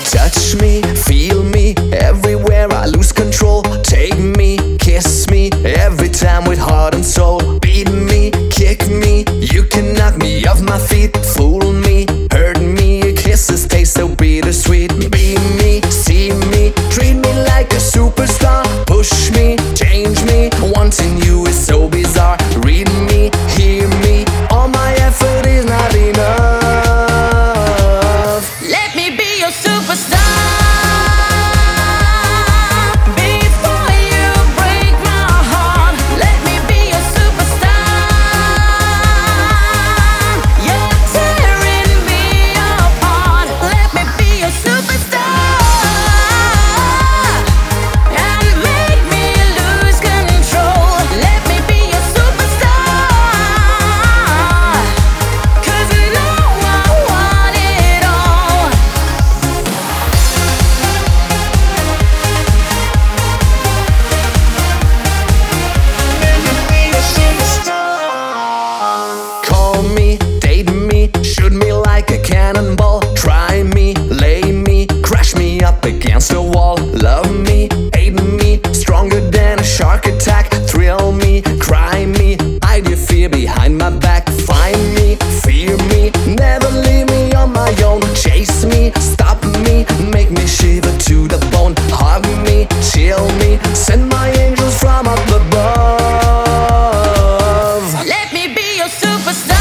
Touch me, feel me, everywhere I lose control. Take me, kiss me, every time with heart and soul. Beat me, kick me, you can knock me off my feet. Fool me, hurt me, kisses taste so bittersweet. Be me, see me, treat me like a superstar. Push me, change me, wanting you is so bizarre. Read me, hear me, all my effort is not enough. Let me be your superstar. Cannonball, try me, lay me, crash me up against the wall. Love me, hate me, stronger than a shark attack. Thrill me, cry me, hide your fear behind my back. Find me, fear me, never leave me on my own. Chase me, stop me, make me shiver to the bone. Hug me, chill me, send my angels from up above. Let me be your superstar.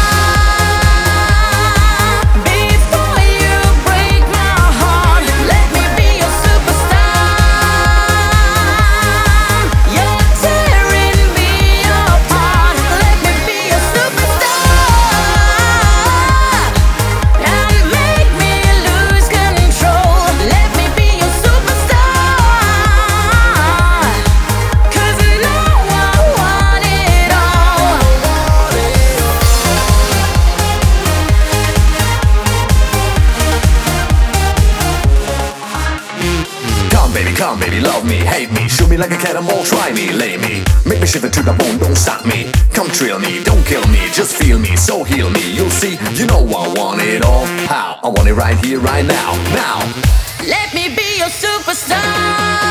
Come baby, love me, hate me, shoot me like a cannonball, try me, lay me, make me shiver to the bone, don't stop me. Come thrill me, don't kill me, just feel me, so heal me. You'll see, you know I want it all. How? I want it right here, right now, now. Let me be your superstar.